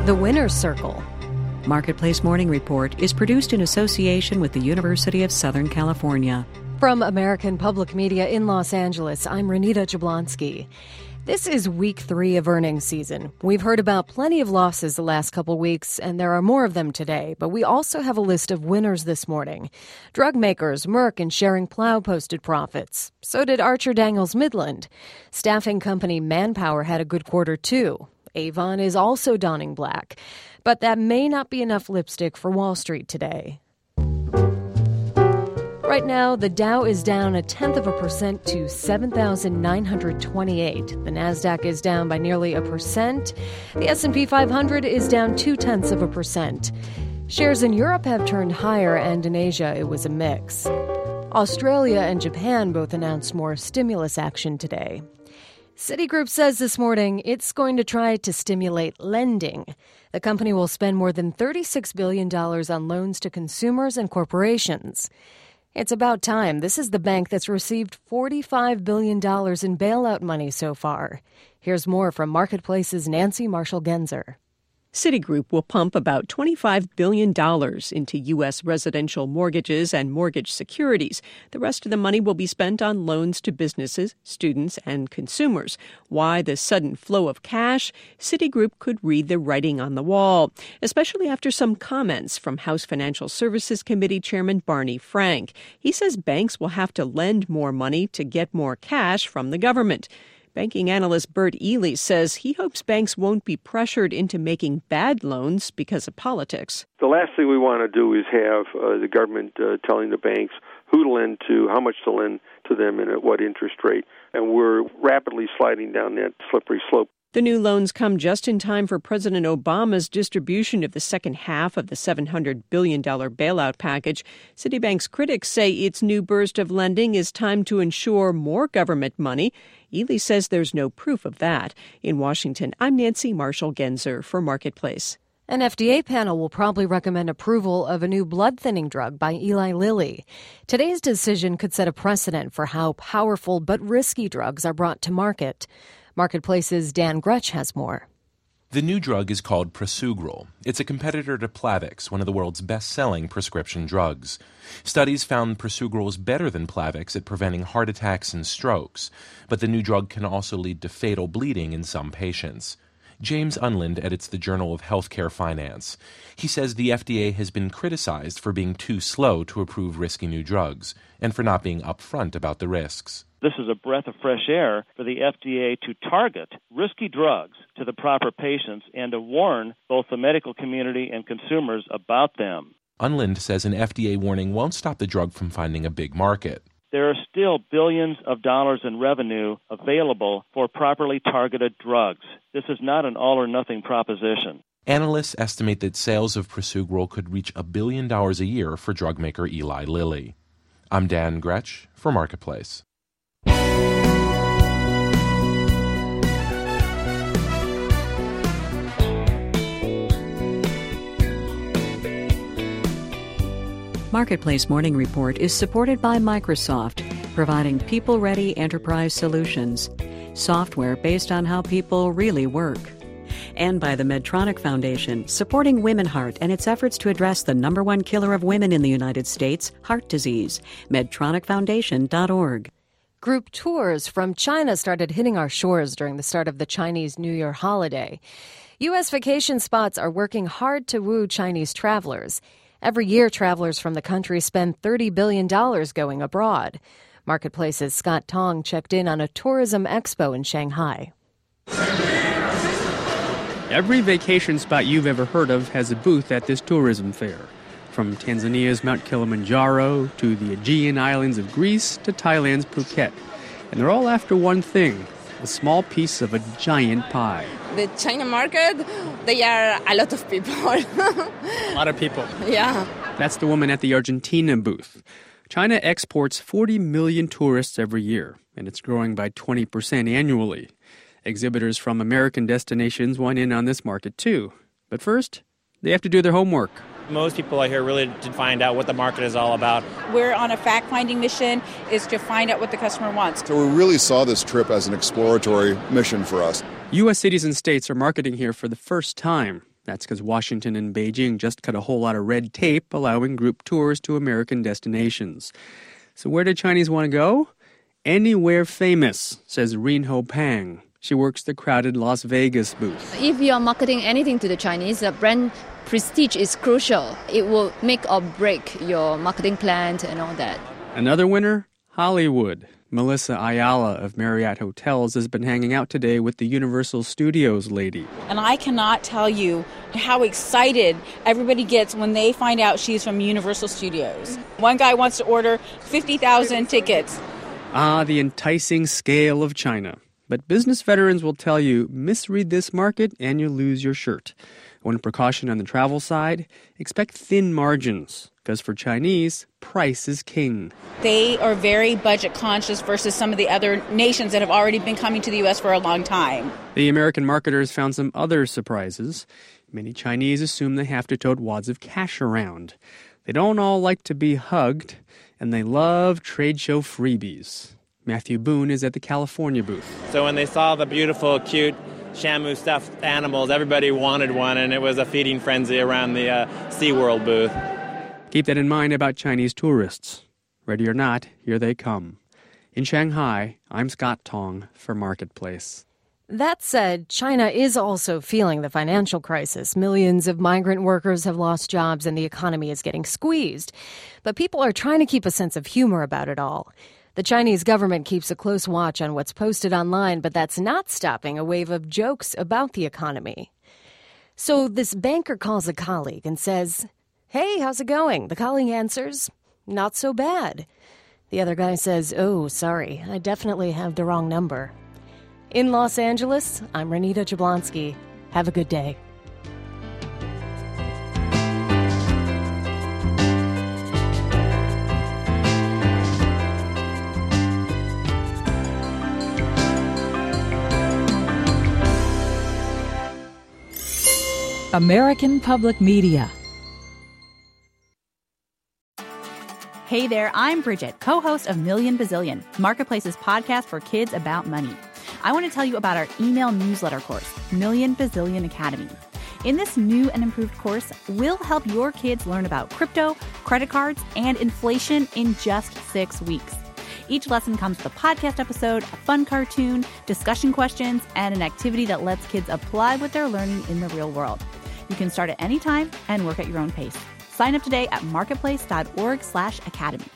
The Winner's Circle. Marketplace Morning Report is produced in association with the University of Southern California. From American Public Media in Los Angeles, I'm Renita Jablonski. This is week 3 of earnings season. We've heard about plenty of losses the last couple weeks, and there are more of them today. But we also have a list of winners this morning. Drug makers Merck and Schering-Plough posted profits. So did Archer Daniels Midland. Staffing company Manpower had a good quarter, too. Avon is also donning black. But that may not be enough lipstick for Wall Street today. Right now, the Dow is down 0.1% to 7,928. The Nasdaq is down by nearly 1%. The S&P 500 is down 0.2%. Shares in Europe have turned higher, and in Asia, it was a mix. Australia and Japan both announced more stimulus action today. Citigroup says this morning it's going to try to stimulate lending. The company will spend more than $36 billion on loans to consumers and corporations. It's about time. This is the bank that's received $45 billion in bailout money so far. Here's more from Marketplace's Nancy Marshall-Genzer. Citigroup will pump about $25 billion into U.S. residential mortgages and mortgage securities. The rest of the money will be spent on loans to businesses, students, and consumers. Why the sudden flow of cash? Citigroup could read the writing on the wall, especially after some comments from House Financial Services Committee Chairman Barney Frank. He says banks will have to lend more money to get more cash from the government. Banking analyst Bert Ely says he hopes banks won't be pressured into making bad loans because of politics. The last thing we want to do is have the government telling the banks who to lend to, how much to lend to them, and at what interest rate. And we're rapidly sliding down that slippery slope. The new loans come just in time for President Obama's distribution of the second half of the $700 billion bailout package. Citibank's critics say its new burst of lending is timed to ensure more government money. Ely says there's no proof of that. In Washington, I'm Nancy Marshall-Genzer for Marketplace. An FDA panel will probably recommend approval of a new blood-thinning drug by Eli Lilly. Today's decision could set a precedent for how powerful but risky drugs are brought to market. Marketplace's Dan Gretsch has more. The new drug is called Prasugrel. It's a competitor to Plavix, one of the world's best-selling prescription drugs. Studies found Prasugrel is better than Plavix at preventing heart attacks and strokes, but the new drug can also lead to fatal bleeding in some patients. James Unland edits the Journal of Healthcare Finance. He says the FDA has been criticized for being too slow to approve risky new drugs and for not being upfront about the risks. This is a breath of fresh air for the FDA to target risky drugs to the proper patients and to warn both the medical community and consumers about them. Unland says an FDA warning won't stop the drug from finding a big market. There are still billions of dollars in revenue available for properly targeted drugs. This is not an all-or-nothing proposition. Analysts estimate that sales of Prasugrel could reach $1 billion a year for drug maker Eli Lilly. I'm Dan Gretsch for Marketplace. Marketplace Morning Report is supported by Microsoft, providing people-ready enterprise solutions, software based on how people really work. And by the Medtronic Foundation, supporting Women Heart and its efforts to address the #1 killer of women in the United States, heart disease. MedtronicFoundation.org. Group tours from China started hitting our shores during the start of the Chinese New Year holiday. U.S. vacation spots are working hard to woo Chinese travelers. Every year, travelers from the country spend $30 billion going abroad. Marketplace's Scott Tong checked in on a tourism expo in Shanghai. Every vacation spot you've ever heard of has a booth at this tourism fair. From Tanzania's Mount Kilimanjaro to the Aegean Islands of Greece to Thailand's Phuket. And they're all after one thing, a small piece of a giant pie. The China market, they are a lot of people. A lot of people. Yeah. That's the woman at the Argentina booth. China exports 40 million tourists every year, and it's growing by 20% annually. Exhibitors from American destinations want in on this market too. But first, they have to do their homework. Most people are here really to find out what the market is all about. We're on a fact-finding mission, is to find out what the customer wants. So we really saw this trip as an exploratory mission for us. U.S. cities and states are marketing here for the first time. That's because Washington and Beijing just cut a whole lot of red tape allowing group tours to American destinations. So where do Chinese want to go? Anywhere famous, says Rinho Pang. She works the crowded Las Vegas booth. If you are marketing anything to the Chinese, brand prestige is crucial. It will make or break your marketing plan and all that. Another winner? Hollywood. Melissa Ayala of Marriott Hotels has been hanging out today with the Universal Studios lady. And I cannot tell you how excited everybody gets when they find out she's from Universal Studios. One guy wants to order 50,000 tickets. Ah, the enticing scale of China. But business veterans will tell you, misread this market and you lose your shirt. One precaution on the travel side, expect thin margins. Because for Chinese, price is king. They are very budget conscious versus some of the other nations that have already been coming to the U.S. for a long time. The American marketers found some other surprises. Many Chinese assume they have to tote wads of cash around. They don't all like to be hugged, and they love trade show freebies. Matthew Boone is at the California booth. So when they saw the beautiful, cute Shamu stuffed animals, everybody wanted one, and it was a feeding frenzy around the SeaWorld booth. Keep that in mind about Chinese tourists. Ready or not, here they come. In Shanghai, I'm Scott Tong for Marketplace. That said, China is also feeling the financial crisis. Millions of migrant workers have lost jobs and the economy is getting squeezed. But people are trying to keep a sense of humor about it all. The Chinese government keeps a close watch on what's posted online, but that's not stopping a wave of jokes about the economy. So this banker calls a colleague and says, "Hey, how's it going?" The colleague answers, "Not so bad." The other guy says, "Oh, sorry, I definitely have the wrong number." In Los Angeles, I'm Renita Jablonski. Have a good day. American Public Media. Hey there, I'm Bridget, co-host of Million Bazillion, Marketplace's podcast for kids about money. I want to tell you about our email newsletter course, Million Bazillion Academy. In this new and improved course, we'll help your kids learn about crypto, credit cards, and inflation in just 6 weeks. Each lesson comes with a podcast episode, a fun cartoon, discussion questions, and an activity that lets kids apply what they're learning in the real world. You can start at any time and work at your own pace. Sign up today at marketplace.org/academy.